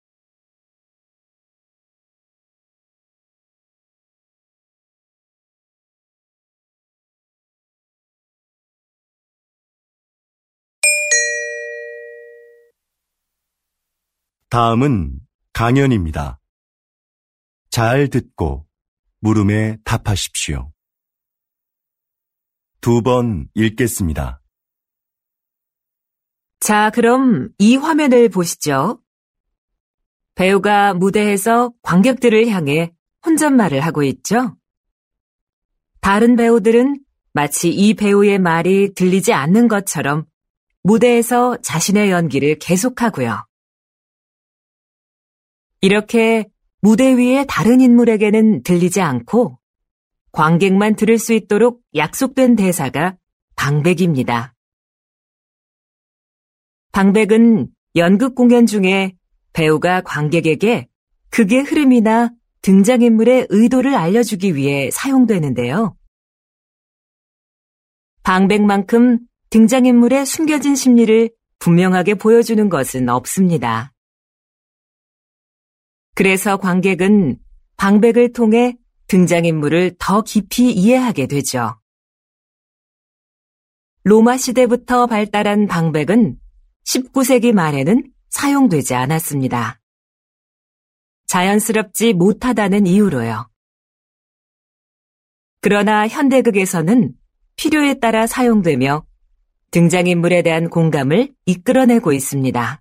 다음은 강연입니다. 잘 듣고 물음에 답하십시오. 두 번 읽겠습니다. 자, 그럼 이 화면을 보시죠. 배우가 무대에서 관객들을 향해 혼잣말을 하고 있죠. 다른 배우들은 마치 이 배우의 말이 들리지 않는 것처럼 무대에서 자신의 연기를 계속하고요. 이렇게 무대 위의 다른 인물에게는 들리지 않고 관객만 들을 수 있도록 약속된 대사가 방백입니다. 방백은 연극 공연 중에 배우가 관객에게 극의 흐름이나 등장인물의 의도를 알려주기 위해 사용되는데요. 방백만큼 등장인물의 숨겨진 심리를 분명하게 보여주는 것은 없습니다. 그래서 관객은 방백을 통해 등장인물을 더 깊이 이해하게 되죠. 로마 시대부터 발달한 방백은 십구 세기 말에는 사용되지 않았습니다. 자연스럽지 못하다는 이유로요. 그러나 현대극에서는 필요에 따라 사용되며 등장인물에 대한 공감을 이끌어내고 있습니다.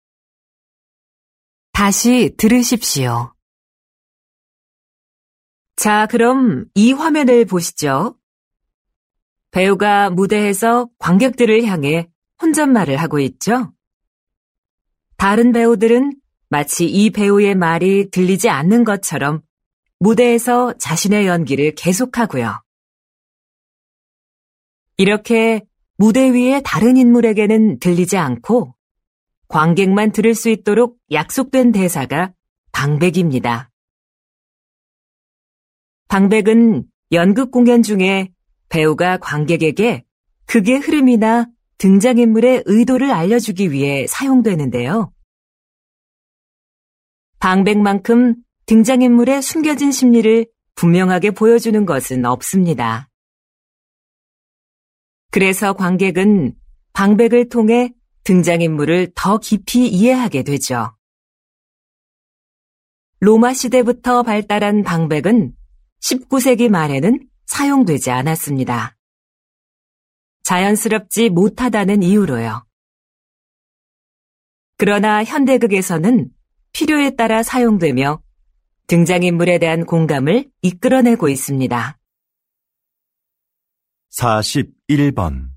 다시 들으십시오. 자, 그럼 이 화면을 보시죠. 배우가 무대에서 관객들을 향해 혼잣말을 하고 있죠. 다른 배우들은 마치 이 배우의 말이 들리지 않는 것처럼 무대에서 자신의 연기를 계속하고요. 이렇게 무대 위의 다른 인물에게는 들리지 않고 관객만 들을 수 있도록 약속된 대사가 방백입니다. 방백은 연극 공연 중에 배우가 관객에게 극의 흐름이나 등장인물의 의도를 알려주기 위해 사용되는데요. 방백만큼 등장인물의 숨겨진 심리를 분명하게 보여주는 것은 없습니다. 그래서 관객은 방백을 통해 등장인물을 더 깊이 이해하게 되죠. 로마 시대부터 발달한 방백은 십구 세기 말에는 사용되지 않았습니다. 자연스럽지 못하다는 이유로요. 그러나 현대극에서는 필요에 따라 사용되며 등장인물에 대한 공감을 이끌어내고 있습니다. 사십일 번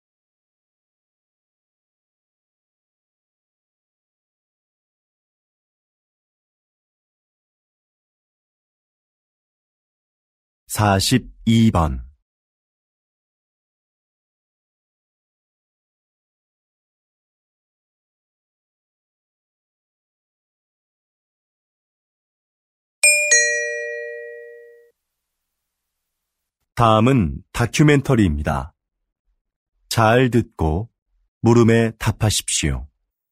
사십이 번 다음은 다큐멘터리입니다. 잘 듣고 물음에 답하십시오.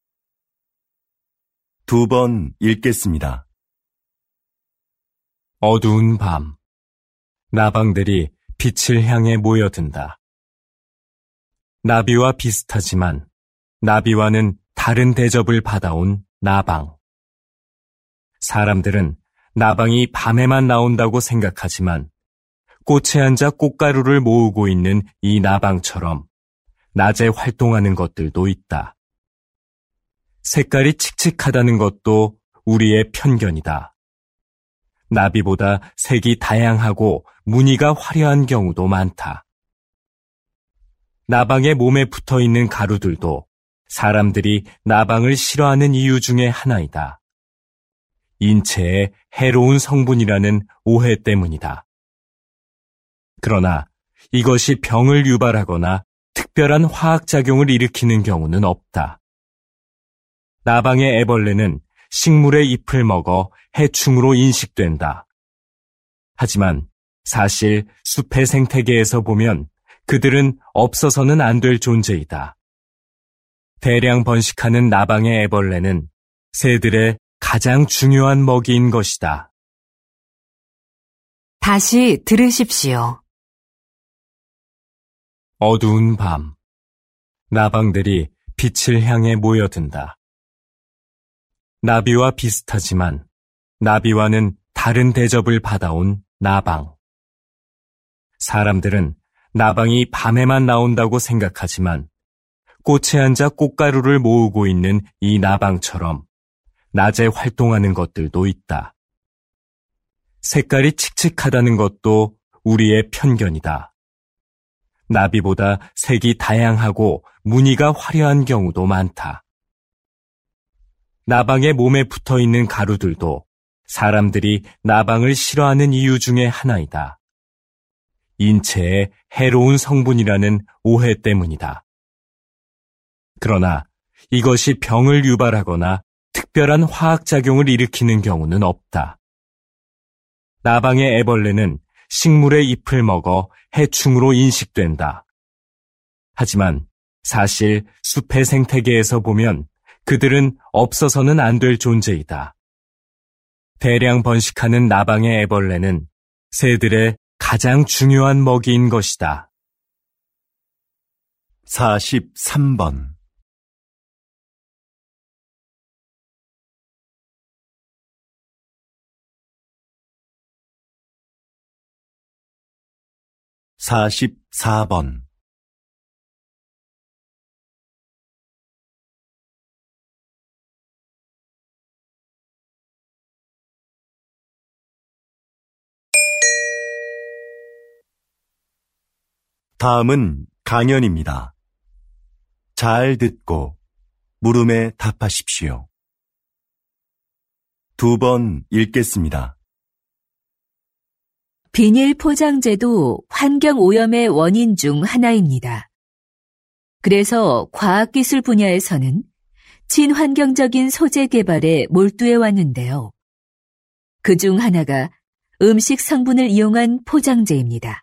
두 번 읽겠습니다. 어두운 밤, 나방들이 빛을 향해 모여든다. 나비와 비슷하지만 나비와는 다른 대접을 받아온 나방. 사람들은 나방이 밤에만 나온다고 생각하지만 꽃에 앉아 꽃가루를 모으고 있는 이 나방처럼 낮에 활동하는 것들도 있다. 색깔이 칙칙하다는 것도 우리의 편견이다. 나비보다 색이 다양하고 무늬가 화려한 경우도 많다. 나방의 몸에 붙어있는 가루들도 사람들이 나방을 싫어하는 이유 중에 하나이다. 인체에 해로운 성분이라는 오해 때문이다. 그러나 이것이 병을 유발하거나 특별한 화학작용을 일으키는 경우는 없다. 나방의 애벌레는 식물의 잎을 먹어 해충으로 인식된다. 하지만 사실 숲의 생태계에서 보면 그들은 없어서는 안 될 존재이다. 대량 번식하는 나방의 애벌레는 새들의 가장 중요한 먹이인 것이다. 다시 들으십시오. 어두운 밤, 나방들이 빛을 향해 모여든다. 나비와 비슷하지만 나비와는 다른 대접을 받아온 나방. 사람들은 나방이 밤에만 나온다고 생각하지만 꽃에 앉아 꽃가루를 모으고 있는 이 나방처럼 낮에 활동하는 것들도 있다. 색깔이 칙칙하다는 것도 우리의 편견이다. 나비보다 색이 다양하고 무늬가 화려한 경우도 많다. 나방의 몸에 붙어있는 가루들도 사람들이 나방을 싫어하는 이유 중에 하나이다. 인체에 해로운 성분이라는 오해 때문이다. 그러나 이것이 병을 유발하거나 특별한 화학작용을 일으키는 경우는 없다. 나방의 애벌레는 식물의 잎을 먹어 해충으로 인식된다. 하지만 사실 숲의 생태계에서 보면 그들은 없어서는 안 될 존재이다. 대량 번식하는 나방의 애벌레는 새들의 가장 중요한 먹이인 것이다. 사십삼 번 사십사 번 다음은 강연입니다. 잘 듣고 물음에 답하십시오. 두 번 읽겠습니다. 비닐 포장재도 환경 오염의 원인 중 하나입니다. 그래서 과학기술 분야에서는 친환경적인 소재 개발에 몰두해 왔는데요. 그중 하나가 음식 성분을 이용한 포장재입니다.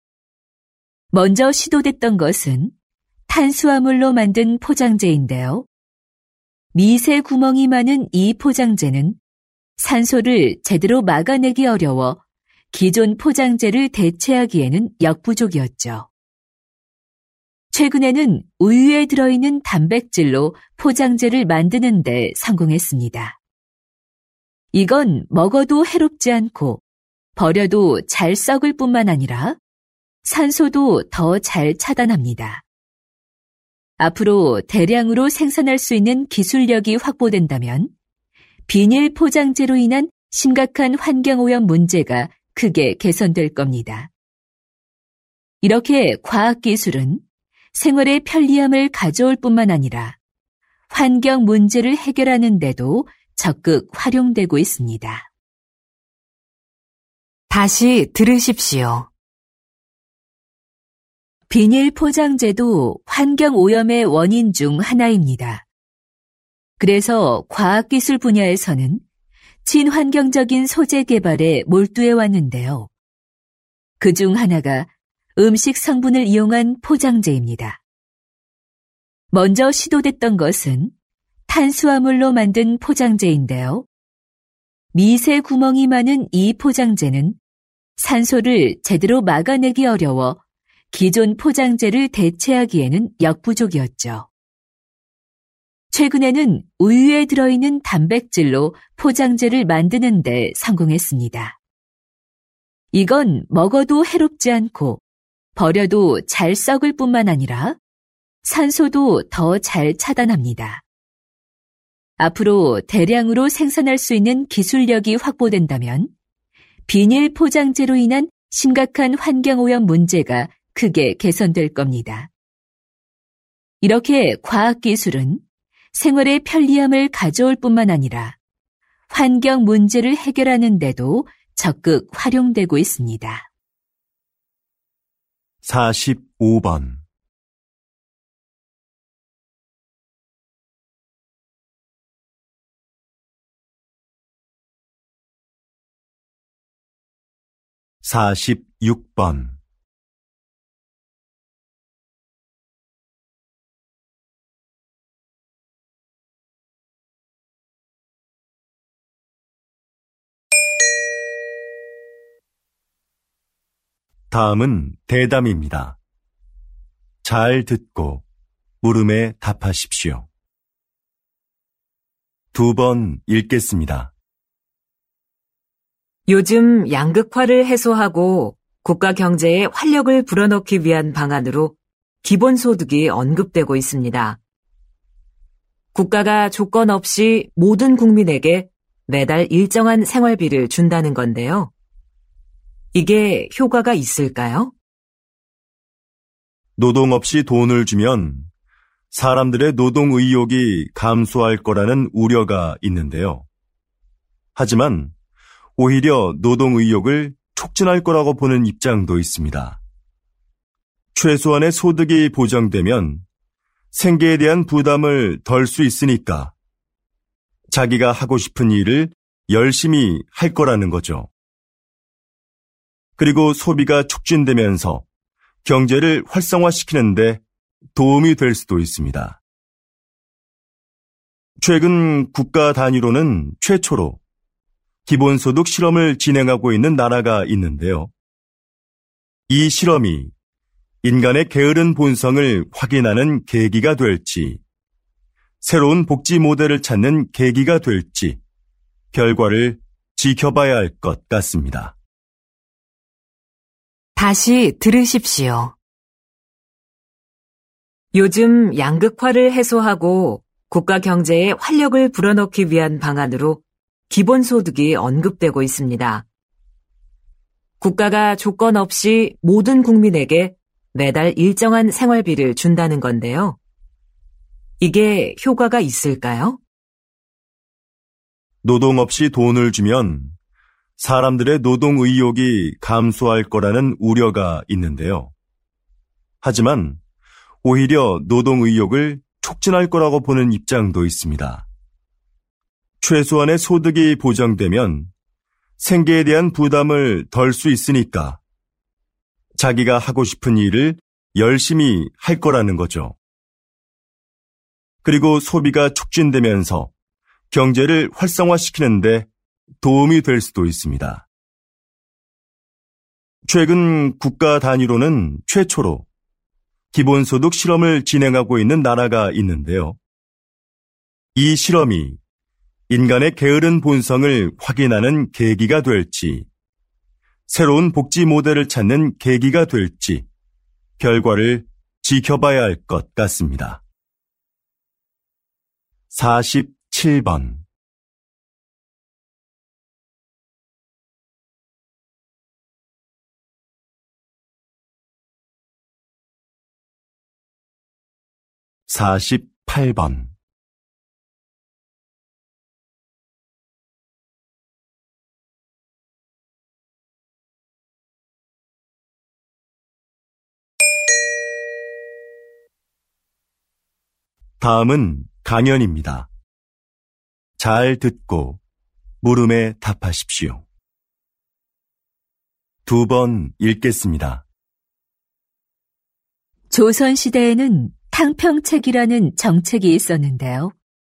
먼저 시도됐던 것은 탄수화물로 만든 포장재인데요. 미세 구멍이 많은 이 포장재는 산소를 제대로 막아내기 어려워 기존 포장재를 대체하기에는 역부족이었죠. 최근에는 우유에 들어있는 단백질로 포장재를 만드는 데 성공했습니다. 이건 먹어도 해롭지 않고 버려도 잘 썩을 뿐만 아니라 산소도 더 잘 차단합니다. 앞으로 대량으로 생산할 수 있는 기술력이 확보된다면 비닐 포장재로 인한 심각한 환경오염 문제가 크게 개선될 겁니다. 이렇게 과학기술은 생활의 편리함을 가져올 뿐만 아니라 환경 문제를 해결하는 데도 적극 활용되고 있습니다. 다시 들으십시오. 비닐 포장재도 환경 오염의 원인 중 하나입니다. 그래서 과학기술 분야에서는 친환경적인 소재 개발에 몰두해 왔는데요. 그중 하나가 음식 성분을 이용한 포장재입니다. 먼저 시도됐던 것은 탄수화물로 만든 포장재인데요. 미세 구멍이 많은 이 포장재는 산소를 제대로 막아내기 어려워 기존 포장재를 대체하기에는 역부족이었죠. 최근에는 우유에 들어있는 단백질로 포장재를 만드는 데 성공했습니다. 이건 먹어도 해롭지 않고 버려도 잘 썩을 뿐만 아니라 산소도 더 잘 차단합니다. 앞으로 대량으로 생산할 수 있는 기술력이 확보된다면 비닐 포장재로 인한 심각한 환경오염 문제가 크게 개선될 겁니다. 이렇게 과학기술은 생활의 편리함을 가져올 뿐만 아니라 환경 문제를 해결하는 데도 적극 활용되고 있습니다. 사십오 번 사십육 번 다음은 대담입니다. 잘 듣고 물음에 답하십시오. 두 번 읽겠습니다. 요즘 양극화를 해소하고 국가 경제에 활력을 불어넣기 위한 방안으로 기본소득이 언급되고 있습니다. 국가가 조건 없이 모든 국민에게 매달 일정한 생활비를 준다는 건데요. 이게 효과가 있을까요? 노동 없이 돈을 주면 사람들의 노동 의욕이 감소할 거라는 우려가 있는데요. 하지만 오히려 노동 의욕을 촉진할 거라고 보는 입장도 있습니다. 최소한의 소득이 보장되면 생계에 대한 부담을 덜 수 있으니까 자기가 하고 싶은 일을 열심히 할 거라는 거죠. 그리고 소비가 촉진되면서 경제를 활성화시키는데 도움이 될 수도 있습니다. 최근 국가 단위로는 최초로 기본소득 실험을 진행하고 있는 나라가 있는데요. 이 실험이 인간의 게으른 본성을 확인하는 계기가 될지, 새로운 복지 모델을 찾는 계기가 될지 결과를 지켜봐야 할 것 같습니다. 다시 들으십시오. 요즘 양극화를 해소하고 국가 경제에 활력을 불어넣기 위한 방안으로 기본소득이 언급되고 있습니다. 국가가 조건 없이 모든 국민에게 매달 일정한 생활비를 준다는 건데요. 이게 효과가 있을까요? 노동 없이 돈을 주면 사람들의 노동 의욕이 감소할 거라는 우려가 있는데요. 하지만 오히려 노동 의욕을 촉진할 거라고 보는 입장도 있습니다. 최소한의 소득이 보장되면 생계에 대한 부담을 덜 수 있으니까 자기가 하고 싶은 일을 열심히 할 거라는 거죠. 그리고 소비가 촉진되면서 경제를 활성화시키는데 도움이 될 수도 있습니다. 최근 국가 단위로는 최초로 기본소득 실험을 진행하고 있는 나라가 있는데요. 이 실험이 인간의 게으른 본성을 확인하는 계기가 될지, 새로운 복지 모델을 찾는 계기가 될지 결과를 지켜봐야 할 것 같습니다. 사십칠 번 사십팔 번 다음은 강연입니다. 잘 듣고 물음에 답하십시오. 두 번 읽겠습니다. 조선시대에는 탕평책이라는 정책이 있었는데요.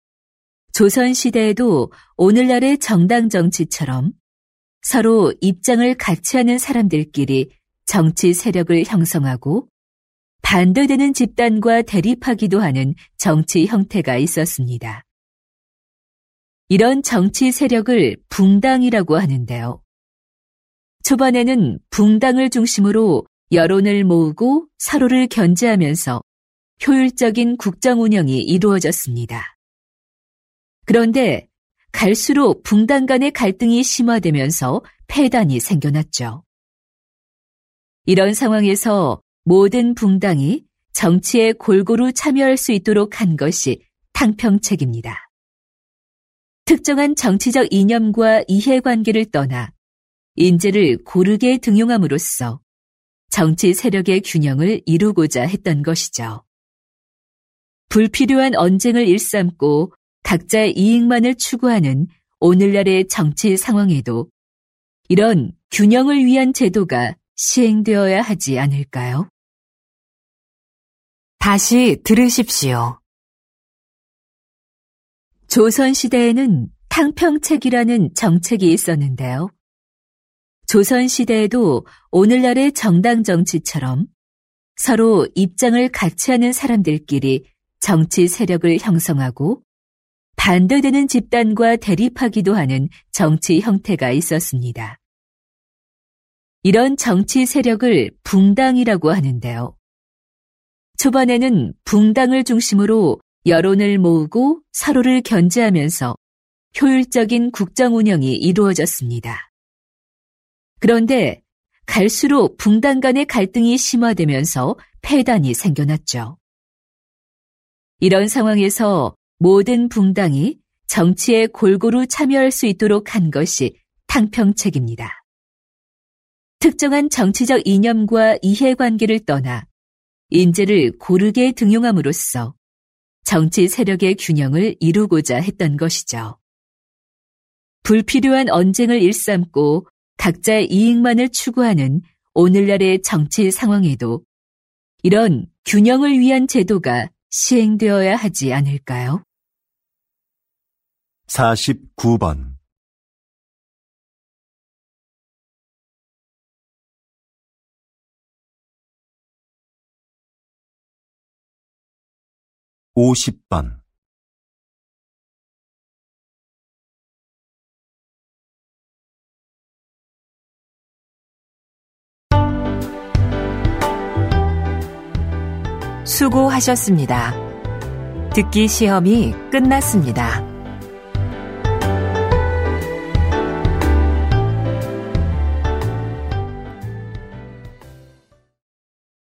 조선시대에도 오늘날의 정당 정치처럼 서로 입장을 같이 하는 사람들끼리 정치 세력을 형성하고 반대되는 집단과 대립하기도 하는 정치 형태가 있었습니다. 이런 정치 세력을 붕당이라고 하는데요. 초반에는 붕당을 중심으로 여론을 모으고 서로를 견제하면서 효율적인 국정 운영이 이루어졌습니다. 그런데 갈수록 붕당 간의 갈등이 심화되면서 폐단이 생겨났죠. 이런 상황에서 모든 붕당이 정치에 골고루 참여할 수 있도록 한 것이 탕평책입니다. 특정한 정치적 이념과 이해관계를 떠나 인재를 고르게 등용함으로써 정치 세력의 균형을 이루고자 했던 것이죠. 불필요한 언쟁을 일삼고 각자의 이익만을 추구하는 오늘날의 정치 상황에도 이런 균형을 위한 제도가 시행되어야 하지 않을까요? 다시 들으십시오. 조선시대에는 탕평책이라는 정책이 있었는데요. 조선시대에도 오늘날의 정당 정치처럼 서로 입장을 같이 하는 사람들끼리 정치 세력을 형성하고 반대되는 집단과 대립하기도 하는 정치 형태가 있었습니다. 이런 정치 세력을 붕당이라고 하는데요. 초반에는 붕당을 중심으로 여론을 모으고 서로를 견제하면서 효율적인 국정 운영이 이루어졌습니다. 그런데 갈수록 붕당 간의 갈등이 심화되면서 폐단이 생겨났죠. 이런 상황에서 모든 붕당이 정치에 골고루 참여할 수 있도록 한 것이 탕평책입니다. 특정한 정치적 이념과 이해관계를 떠나 인재를 고르게 등용함으로써 정치 세력의 균형을 이루고자 했던 것이죠. 불필요한 언쟁을 일삼고 각자의 이익만을 추구하는 오늘날의 정치 상황에도 이런 균형을 위한 제도가 시행되어야 하지 않을까요? 사십구 번 오십 번 수고하셨습니다. 듣기 시험이 끝났습니다.